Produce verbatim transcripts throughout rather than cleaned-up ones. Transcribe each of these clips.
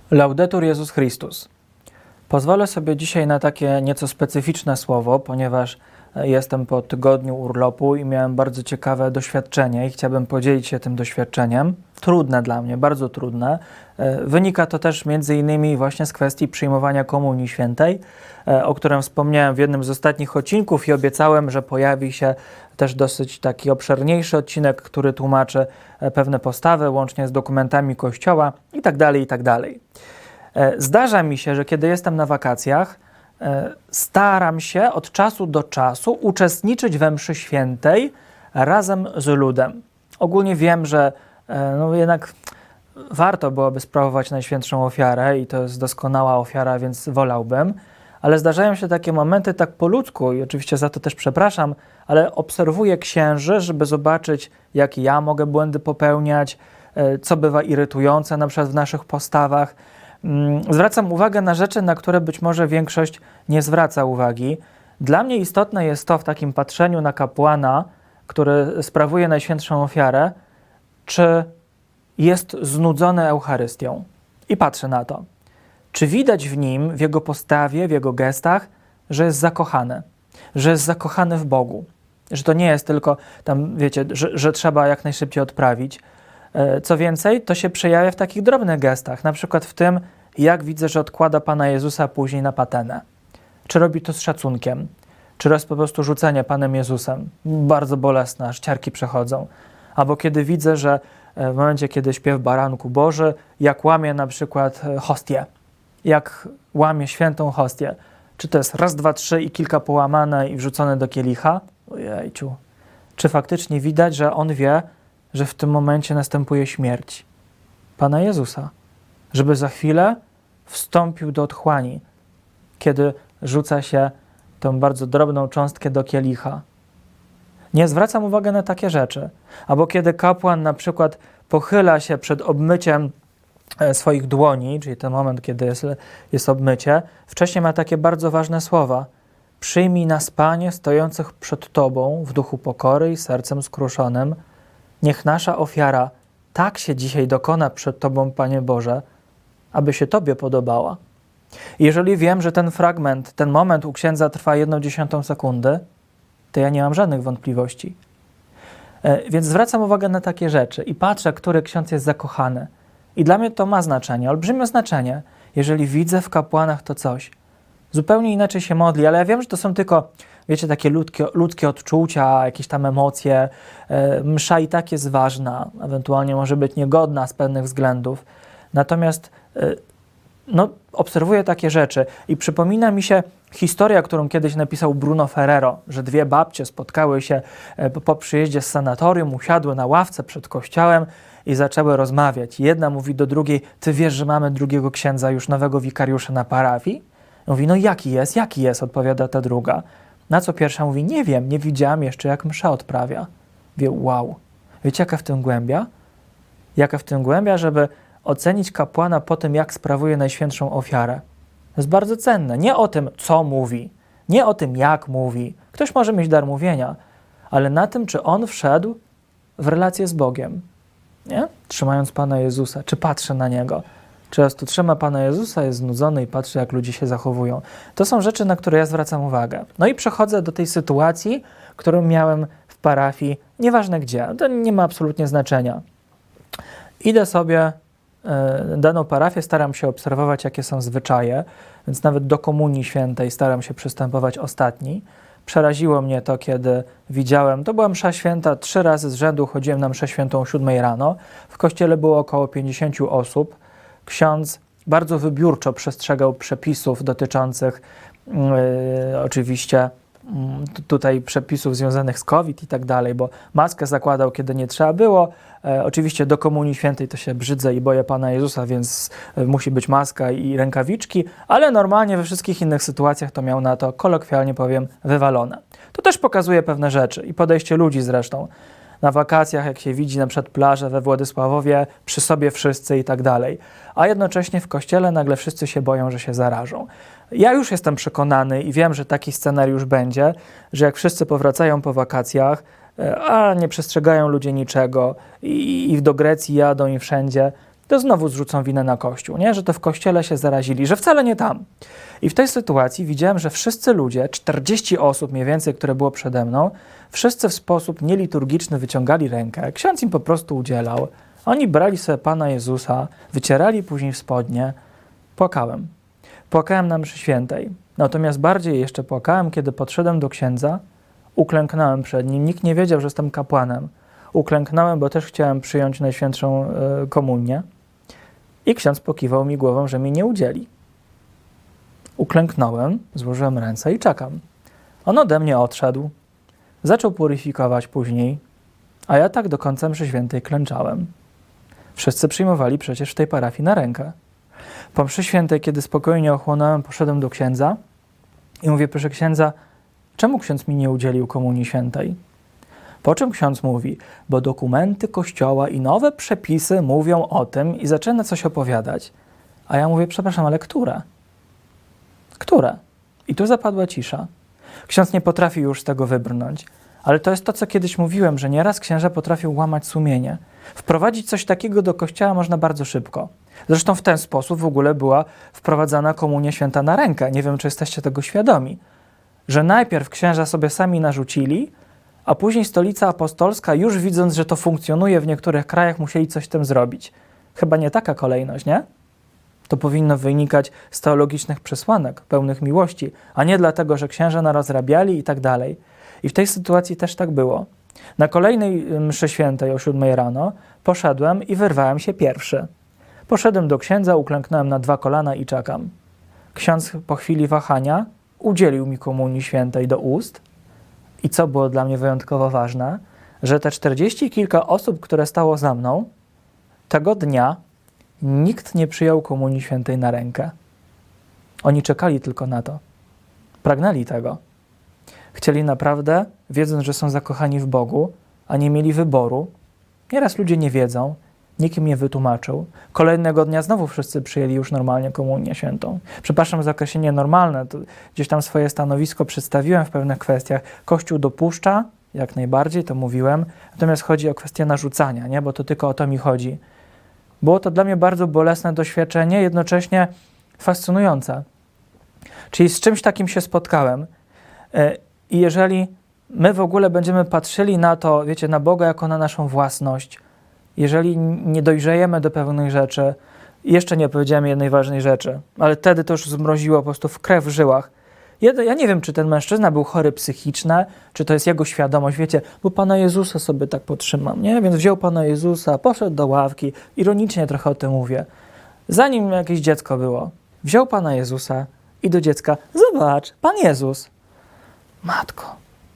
Laudetur Jezus Chrystus. Pozwolę sobie dzisiaj na takie nieco specyficzne słowo, ponieważ jestem po tygodniu urlopu i miałem bardzo ciekawe doświadczenie i chciałbym podzielić się tym doświadczeniem. Trudne dla mnie, bardzo trudne. Wynika to też między innymi właśnie z kwestii przyjmowania Komunii Świętej, o którym wspomniałem w jednym z ostatnich odcinków i obiecałem, że pojawi się też dosyć taki obszerniejszy odcinek, który tłumaczy pewne postawy, łącznie z dokumentami Kościoła i tak dalej, i tak dalej. Zdarza mi się, że kiedy jestem na wakacjach, staram się od czasu do czasu uczestniczyć we mszy świętej razem z ludem. Ogólnie wiem, że no jednak warto byłoby sprawować Najświętszą Ofiarę i to jest doskonała ofiara, więc wolałbym, ale zdarzają się takie momenty tak po ludzku i oczywiście za to też przepraszam, ale obserwuję księży, żeby zobaczyć, jakie ja mogę błędy popełniać, co bywa irytujące na przykład w naszych postawach. Zwracam uwagę na rzeczy, na które być może większość nie zwraca uwagi. Dla mnie istotne jest to w takim patrzeniu na kapłana, który sprawuje Najświętszą Ofiarę, czy jest znudzony Eucharystią. I patrzę na to. Czy widać w nim, w jego postawie, w jego gestach, że jest zakochany, że jest zakochany w Bogu, że to nie jest tylko tam, wiecie, że, że trzeba jak najszybciej odprawić. Co więcej, to się przejawia w takich drobnych gestach, na przykład w tym, jak widzę, że odkłada Pana Jezusa później na patenę. Czy robi to z szacunkiem, czy jest po prostu rzucenie Panem Jezusem, bardzo bolesne, aż ciarki przechodzą. Albo kiedy widzę, że w momencie, kiedy śpiew Baranku Boży, jak łamie na przykład hostię, jak łamie świętą hostię. Czy to jest raz, dwa, trzy i kilka połamane i wrzucone do kielicha? Ojejciu. Czy faktycznie widać, że on wie, że w tym momencie następuje śmierć Pana Jezusa, żeby za chwilę wstąpił do otchłani, kiedy rzuca się tą bardzo drobną cząstkę do kielicha. Nie zwracam uwagi na takie rzeczy. Albo kiedy kapłan na przykład pochyla się przed obmyciem swoich dłoni, czyli ten moment, kiedy jest, jest obmycie, wcześniej ma takie bardzo ważne słowa. Przyjmij nas, Panie, stojących przed Tobą w duchu pokory i sercem skruszonym. Niech nasza ofiara tak się dzisiaj dokona przed Tobą, Panie Boże, aby się Tobie podobała. Jeżeli wiem, że ten fragment, ten moment u księdza trwa jedną dziesiątą sekundy, to ja nie mam żadnych wątpliwości. E, więc zwracam uwagę na takie rzeczy i patrzę, który ksiądz jest zakochany. I dla mnie to ma znaczenie, olbrzymie znaczenie, jeżeli widzę w kapłanach to coś. Zupełnie inaczej się modli, ale ja wiem, że to są tylko, wiecie, takie ludzkie, ludzkie odczucia, jakieś tam emocje. E, msza i tak jest ważna, ewentualnie może być niegodna z pewnych względów. Natomiast e, no, obserwuję takie rzeczy i przypomina mi się historia, którą kiedyś napisał Bruno Ferrero, że dwie babcie spotkały się po przyjeździe z sanatorium, usiadły na ławce przed kościołem i zaczęły rozmawiać. Jedna mówi do drugiej, ty wiesz, że mamy drugiego księdza, już nowego wikariusza na parafii? Mówi, no jaki jest, jaki jest, odpowiada ta druga. Na co pierwsza mówi, nie wiem, nie widziałam jeszcze, jak msza odprawia. Wie, wow. Wiecie, jaka w tym głębia? Jaka w tym głębia, żeby ocenić kapłana po tym, jak sprawuje Najświętszą Ofiarę. To jest bardzo cenne. Nie o tym, co mówi, nie o tym, jak mówi. Ktoś może mieć dar mówienia, ale na tym, czy on wszedł w relację z Bogiem. Nie? Trzymając Pana Jezusa, czy patrzy na Niego. Czy tu trzyma Pana Jezusa, jest znudzony i patrzy, jak ludzie się zachowują. To są rzeczy, na które ja zwracam uwagę. No i przechodzę do tej sytuacji, którą miałem w parafii, nieważne gdzie. To nie ma absolutnie znaczenia. Idę sobie daną parafię, staram się obserwować, jakie są zwyczaje, więc nawet do Komunii Świętej staram się przystępować ostatni. Przeraziło mnie to, kiedy widziałem, to była msza święta, trzy razy z rzędu chodziłem na mszę świętą o siódmej rano. W kościele było około pięćdziesięciu osób. Ksiądz bardzo wybiórczo przestrzegał przepisów dotyczących yy, oczywiście yy, tutaj przepisów związanych z COVID i tak dalej, bo maskę zakładał, kiedy nie trzeba było. E, oczywiście do Komunii Świętej to się brzydzę i boję Pana Jezusa, więc e, musi być maska i rękawiczki, ale normalnie we wszystkich innych sytuacjach to miał na to, kolokwialnie powiem, wywalone. To też pokazuje pewne rzeczy i podejście ludzi zresztą. Na wakacjach, jak się widzi na przykład plażę we Władysławowie, przy sobie wszyscy i tak dalej. A jednocześnie w kościele nagle wszyscy się boją, że się zarażą. Ja już jestem przekonany i wiem, że taki scenariusz będzie, że jak wszyscy powracają po wakacjach, a nie przestrzegają ludzie niczego i, i do Grecji jadą i wszędzie, to znowu zrzucą winę na Kościół, nie? Że to w Kościele się zarazili, że wcale nie tam. I w tej sytuacji widziałem, że wszyscy ludzie, czterdzieści osób mniej więcej, które było przede mną, wszyscy w sposób nieliturgiczny wyciągali rękę, ksiądz im po prostu udzielał, oni brali sobie Pana Jezusa, wycierali później w spodnie. Płakałem. Płakałem na mszy świętej. Natomiast bardziej jeszcze płakałem, kiedy podszedłem do księdza, uklęknąłem przed nim. Nikt nie wiedział, że jestem kapłanem. Uklęknąłem, bo też chciałem przyjąć Najświętszą y, Komunię. I ksiądz pokiwał mi głową, że mi nie udzieli. Uklęknąłem, złożyłem ręce i czekam. On ode mnie odszedł. Zaczął puryfikować później, a ja tak do końca mszy świętej klęczałem. Wszyscy przyjmowali przecież w tej parafii na rękę. Po mszy świętej, kiedy spokojnie ochłonąłem, poszedłem do księdza i mówię, proszę księdza, czemu ksiądz mi nie udzielił Komunii Świętej? Po czym ksiądz mówi, bo dokumenty Kościoła i nowe przepisy mówią o tym i zaczyna coś opowiadać. A ja mówię, przepraszam, ale które? Które? I tu zapadła cisza. Ksiądz nie potrafi już z tego wybrnąć. Ale to jest to, co kiedyś mówiłem, że nieraz księża potrafią łamać sumienie. Wprowadzić coś takiego do Kościoła można bardzo szybko. Zresztą w ten sposób w ogóle była wprowadzana Komunia Święta na rękę. Nie wiem, czy jesteście tego świadomi. Że najpierw księża sobie sami narzucili, a później Stolica Apostolska, już widząc, że to funkcjonuje w niektórych krajach, musieli coś z tym zrobić. Chyba nie taka kolejność, nie? To powinno wynikać z teologicznych przesłanek, pełnych miłości, a nie dlatego, że księża narozrabiali i tak dalej. I w tej sytuacji też tak było. Na kolejnej mszy świętej o siódmej rano poszedłem i wyrwałem się pierwszy. Poszedłem do księdza, uklęknąłem na dwa kolana i czekam. Ksiądz po chwili wahania udzielił mi Komunii Świętej do ust i co było dla mnie wyjątkowo ważne, że te czterdzieści kilka osób, które stało za mną, tego dnia nikt nie przyjął Komunii Świętej na rękę. Oni czekali tylko na to. Pragnęli tego. Chcieli naprawdę, wiedząc, że są zakochani w Bogu, a nie mieli wyboru. Nieraz ludzie nie wiedzą, nikt im nie wytłumaczył. Kolejnego dnia znowu wszyscy przyjęli już normalnie Komunię Świętą. Przepraszam za określenie normalne, to gdzieś tam swoje stanowisko przedstawiłem w pewnych kwestiach. Kościół dopuszcza, jak najbardziej, to mówiłem, natomiast chodzi o kwestię narzucania, nie? Bo to tylko o to mi chodzi. Było to dla mnie bardzo bolesne doświadczenie, jednocześnie fascynujące. Czyli z czymś takim się spotkałem. I jeżeli my w ogóle będziemy patrzyli na to, wiecie, na Boga jako na naszą własność, jeżeli nie dojrzejemy do pewnych rzeczy, jeszcze nie powiedziałem jednej ważnej rzeczy, ale wtedy to już zmroziło po prostu w krew w żyłach. Ja nie wiem, czy ten mężczyzna był chory psychicznie, czy to jest jego świadomość, wiecie, bo Pana Jezusa sobie tak potrzymam, nie? Więc wziął Pana Jezusa, poszedł do ławki, ironicznie trochę o tym mówię. Zanim jakieś dziecko było, wziął Pana Jezusa i do dziecka, zobacz, Pan Jezus. Matko,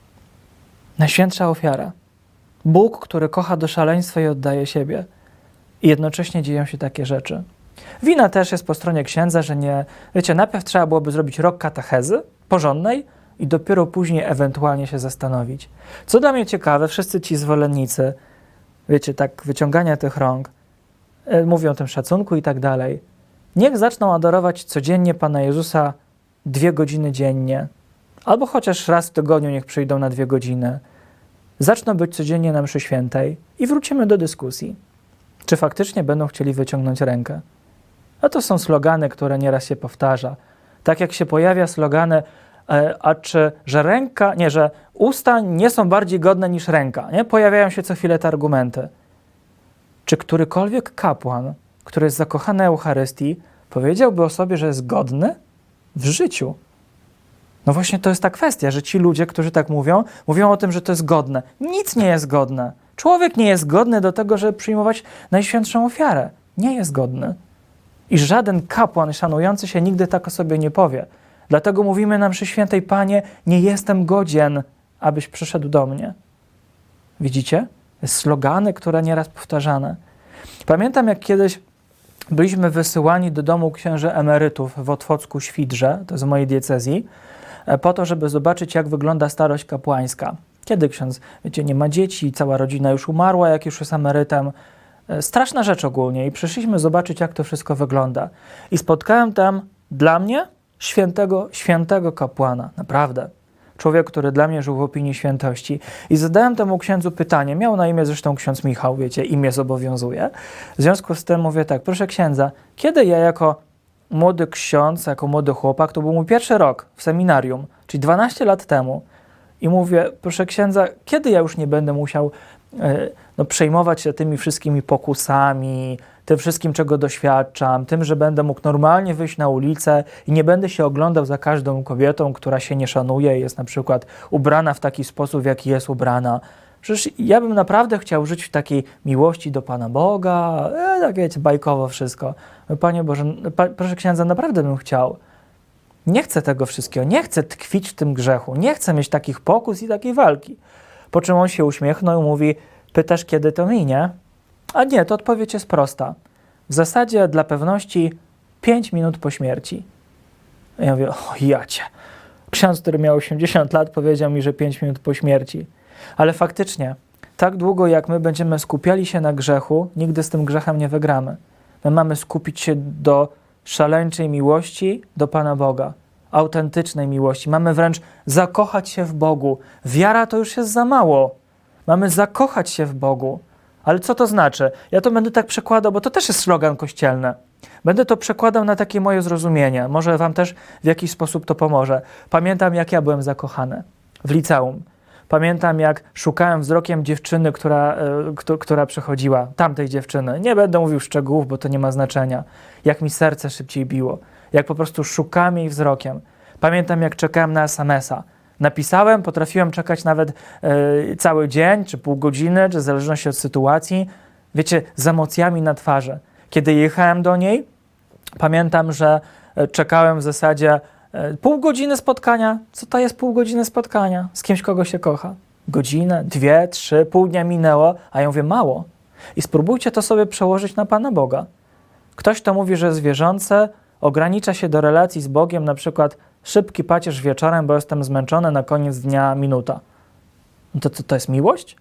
najświętsza ofiara. Bóg, który kocha do szaleństwa i oddaje siebie. I jednocześnie dzieją się takie rzeczy. Wina też jest po stronie księdza, że nie... Wiecie, najpierw trzeba byłoby zrobić rok katechezy porządnej i dopiero później ewentualnie się zastanowić. Co dla mnie ciekawe, wszyscy ci zwolennicy, wiecie, tak wyciągania tych rąk, e, mówią o tym szacunku i tak dalej. Niech zaczną adorować codziennie Pana Jezusa dwie godziny dziennie. Albo chociaż raz w tygodniu niech przyjdą na dwie godziny. Zaczną być codziennie na mszy świętej i wrócimy do dyskusji. Czy faktycznie będą chcieli wyciągnąć rękę? A to są slogany, które nieraz się powtarza. Tak jak się pojawia slogany, e, a czy, że ręka, nie, że usta nie są bardziej godne niż ręka, nie? Pojawiają się co chwilę te argumenty. Czy którykolwiek kapłan, który jest zakochany Eucharystii, powiedziałby o sobie, że jest godny w życiu? No właśnie to jest ta kwestia, że ci ludzie, którzy tak mówią, mówią o tym, że to jest godne. Nic nie jest godne. Człowiek nie jest godny do tego, żeby przyjmować najświętszą ofiarę. Nie jest godny. I żaden kapłan szanujący się nigdy tak o sobie nie powie. Dlatego mówimy na mszy świętej, Panie, nie jestem godzien, abyś przyszedł do mnie. Widzicie? Slogany, które nieraz powtarzane. Pamiętam, jak kiedyś byliśmy wysyłani do domu księży emerytów w Otwocku-Świdrze, to jest w mojej diecezji, po to, żeby zobaczyć, jak wygląda starość kapłańska. Kiedy ksiądz, wiecie, nie ma dzieci, cała rodzina już umarła, jak już jest emerytem. Straszna rzecz ogólnie i przyszliśmy zobaczyć, jak to wszystko wygląda. I spotkałem tam dla mnie świętego, świętego kapłana, naprawdę. człowiek, który dla mnie żył w opinii świętości. I zadałem temu księdzu pytanie, miał na imię zresztą ksiądz Michał, wiecie, imię zobowiązuje. W związku z tym mówię tak, proszę księdza, kiedy ja jako młody ksiądz, jako młody chłopak, to był mój pierwszy rok w seminarium, czyli dwanaście lat temu, i mówię, proszę księdza, kiedy ja już nie będę musiał no, przejmować się tymi wszystkimi pokusami, tym wszystkim, czego doświadczam, tym, że będę mógł normalnie wyjść na ulicę i nie będę się oglądał za każdą kobietą, która się nie szanuje i jest na przykład ubrana w taki sposób, w jaki jest ubrana. Przecież ja bym naprawdę chciał żyć w takiej miłości do Pana Boga, e, tak wiecie, bajkowo wszystko. Panie Boże, pa, proszę księdza, naprawdę bym chciał. Nie chcę tego wszystkiego, nie chcę tkwić w tym grzechu, nie chcę mieć takich pokus i takiej walki. Po czym on się uśmiechnął i mówi, pytasz, kiedy to minie? A nie, to odpowiedź jest prosta. W zasadzie dla pewności pięć minut po śmierci. I ja mówię, o jacie. Ksiądz, który miał osiemdziesiąt lat, powiedział mi, że pięć minut po śmierci. Ale faktycznie, tak długo jak my będziemy skupiali się na grzechu, nigdy z tym grzechem nie wygramy. My mamy skupić się do szaleńczej miłości do Pana Boga, autentycznej miłości. Mamy wręcz zakochać się w Bogu. Wiara to już jest za mało. Mamy zakochać się w Bogu. Ale co to znaczy? Ja to będę tak przekładał, bo to też jest slogan kościelny. Będę to przekładał na takie moje zrozumienie. Może wam też w jakiś sposób to pomoże. Pamiętam, jak ja byłem zakochany w liceum. Pamiętam, jak szukałem wzrokiem dziewczyny, która, y, która przychodziła, tamtej dziewczyny. Nie będę mówił szczegółów, bo to nie ma znaczenia. Jak mi serce szybciej biło. Jak po prostu szukałem jej wzrokiem. Pamiętam, jak czekałem na es em es a. Napisałem, potrafiłem czekać nawet y, cały dzień, czy pół godziny, czy w zależności od sytuacji. Wiecie, z emocjami na twarzy. Kiedy jechałem do niej, pamiętam, że czekałem w zasadzie pół godziny spotkania. Co to jest pół godziny spotkania? Z kimś, kogo się kocha. Godzinę, dwie, trzy, pół dnia minęło, a ja mówię mało. I spróbujcie to sobie przełożyć na Pana Boga. Ktoś, kto mówi, że jest wierzący, ogranicza się do relacji z Bogiem, na przykład szybki pacierz wieczorem, bo jestem zmęczony, na koniec dnia minuta. No to co, to jest miłość?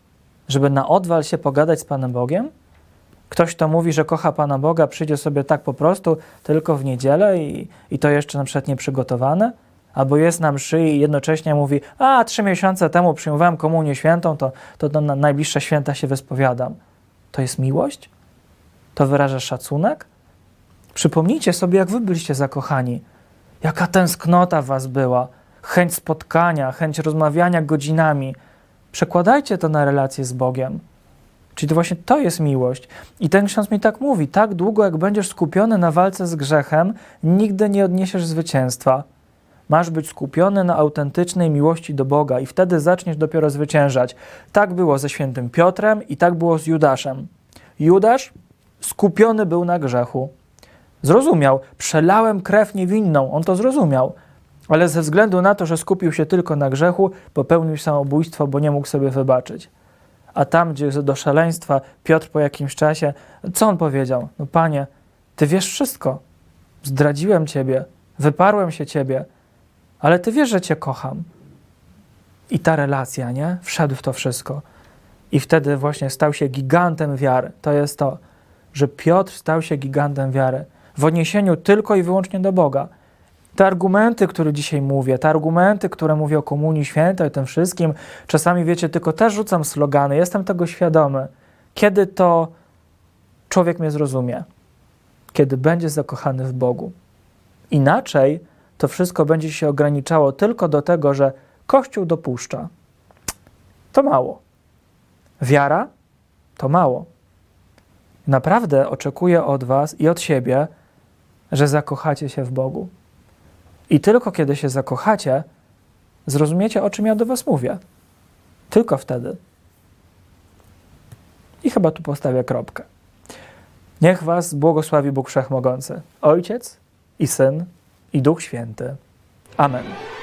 Żeby na odwal się pogadać z Panem Bogiem? Ktoś, kto mówi, że kocha Pana Boga, przyjdzie sobie tak po prostu tylko w niedzielę i, i to jeszcze na przykład nieprzygotowane? Albo jest na mszy i jednocześnie mówi, a trzy miesiące temu przyjmowałem komunię świętą, to, to, to na najbliższe święta się wyspowiadam. To jest miłość? To wyraża szacunek? Przypomnijcie sobie, jak wy byliście zakochani. Jaka tęsknota w was była. Chęć spotkania, chęć rozmawiania godzinami. Przekładajcie to na relacje z Bogiem. Czyli to właśnie to jest miłość. I ten ksiądz mi tak mówi, tak długo jak będziesz skupiony na walce z grzechem, nigdy nie odniesiesz zwycięstwa. Masz być skupiony na autentycznej miłości do Boga i wtedy zaczniesz dopiero zwyciężać. Tak było ze świętym Piotrem i tak było z Judaszem. Judasz skupiony był na grzechu. Zrozumiał, przelałem krew niewinną, on to zrozumiał. Ale ze względu na to, że skupił się tylko na grzechu, popełnił samobójstwo, bo nie mógł sobie wybaczyć. A tam, gdzie do szaleństwa, Piotr po jakimś czasie, co on powiedział? No Panie, Ty wiesz wszystko. Zdradziłem Ciebie, wyparłem się Ciebie, ale Ty wiesz, że Cię kocham. I ta relacja, nie? Wszedł w to wszystko. I wtedy właśnie stał się gigantem wiary. To jest to, że Piotr stał się gigantem wiary. W odniesieniu tylko i wyłącznie do Boga. Te argumenty, które dzisiaj mówię, te argumenty, które mówię o Komunii Świętej, o tym wszystkim, czasami, wiecie, tylko też rzucam slogany, jestem tego świadomy. Kiedy to człowiek mnie zrozumie? Kiedy będzie zakochany w Bogu. Inaczej to wszystko będzie się ograniczało tylko do tego, że Kościół dopuszcza. To mało. Wiara? To mało. Naprawdę oczekuję od was i od siebie, że zakochacie się w Bogu. I tylko kiedy się zakochacie, zrozumiecie, o czym ja do was mówię. Tylko wtedy. I chyba tu postawię kropkę. Niech was błogosławi Bóg Wszechmogący, Ojciec i Syn i Duch Święty. Amen.